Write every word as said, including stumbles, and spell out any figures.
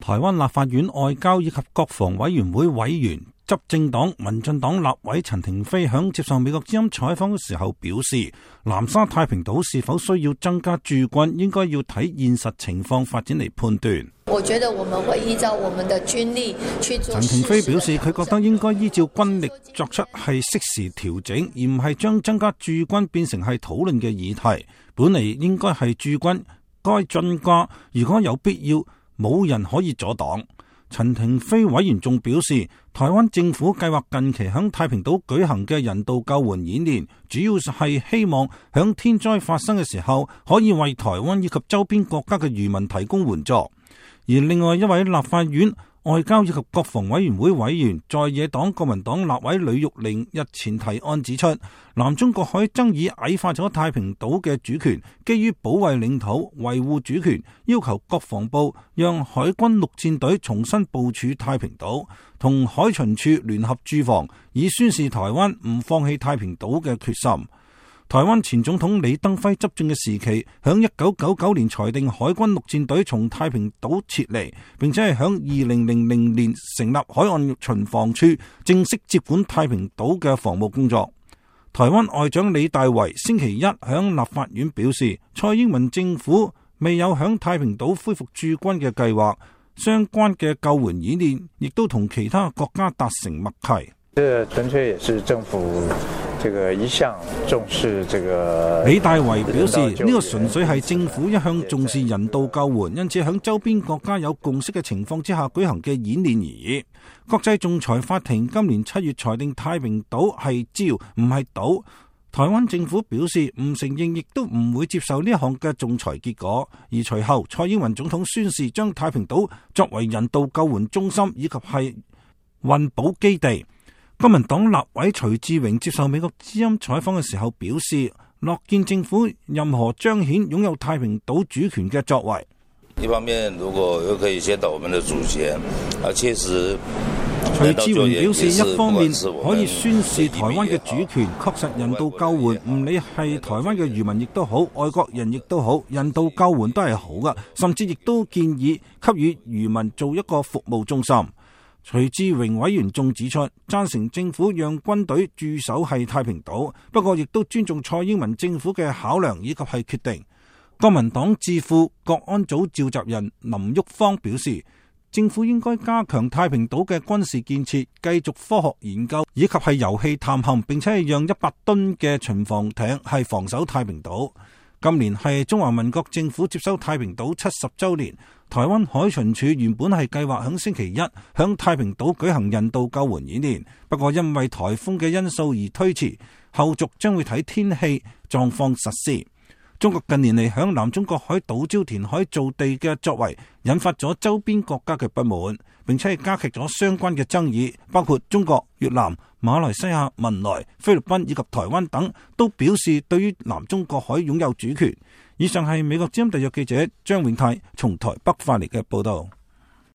台灣立法院外交以及國防委員會委員、執政黨民進黨立委陳亭妃響接受美國之音採訪嘅時候表示，南沙太平島是否需要增加駐軍，應該要睇現實情況發展嚟判斷。 我覺得我們會依照我們的軍力去做。 陳亭妃表示，佢覺得應該依照軍力作出係適時調整，而唔係將增加駐軍變成係討論嘅議題。本嚟應該係駐軍該增加，如果有必要，冇人可以阻擋。陳亭妃委員仲表示，台灣政府計劃近期響太平島舉行嘅人道救援演練，主要係希望響天災發生嘅時候，可以為台灣以及周邊國家嘅漁民提供援助。而另外一位立法院外交以及國防委員會委員，在野黨國民黨立委呂玉玲日前提案指出，南中國海爭議矮化咗太平島嘅主權，基於保衛領土、維護主權，要求國防部讓海軍陸戰隊重新部署太平島，同海巡署聯合駐防，以宣示台灣唔放棄太平島嘅決心。台灣前總統李登輝執政嘅時期，響一九九九年裁定海軍陸戰隊從太平島撤離，並且係響二零零零年成立海岸巡防處，正式接管太平島嘅防務工作。台灣外長李大維星期一響立法院表示，蔡英文政府未有響太平島恢復駐軍嘅計劃，相關嘅救援演練亦都同其他國家達成默契。 這純粹也是政府這個一向重視這個。 李大維表示，呢個純粹係政府一向重視人道救援，因此響周邊國家有共識嘅情況之下舉行嘅演練而已。國際仲裁法庭今年七月裁定太平島係礁唔係島，台灣政府表示唔承認，亦都唔會接受呢一項嘅仲裁結果。而隨後蔡英文總統宣示將太平島作為人道救援中心以及係運補基地。國民黨立委徐志榮接受美國之音採訪嘅時候表示，樂見政府任何彰顯擁有太平島主權嘅作為。 一方面，如果又可以先到我們的主權，啊，確實。 徐志榮表示，一方面可以宣示台灣嘅主權，確實人道救援，唔理係台灣嘅漁民亦都好，外國人亦都好，人道救援都係好噶，甚至亦都建議給予漁民做一個服務中心。徐志榮委員仲指出，贊成政府讓軍隊駐守係太平島，不過亦都尊重蔡英文政府嘅考量以及係決定。國民黨智庫國安組召集人林旭芳表示，政府應該加強太平島嘅軍事建設，繼續科學研究以及係油氣探勘，並且係讓一百噸嘅巡防艇係防守太平島。今年係中華民國政府接收太平島七十週年，台灣海巡署原本係計劃響星期一響太平島舉行人道救援演練，不過因為颱風嘅因素而推遲，後續將會睇天氣狀況實施。中國近年嚟響南中國海島礁填海造地嘅作為，引發咗周邊國家嘅不滿，並且係加劇咗相關嘅爭議，包括中國、越南、馬來西亞、文萊、菲律賓以及台灣等，都表示對於南中國海擁有主權。以上係美國之音特約記者張永泰從台北發嚟嘅報道。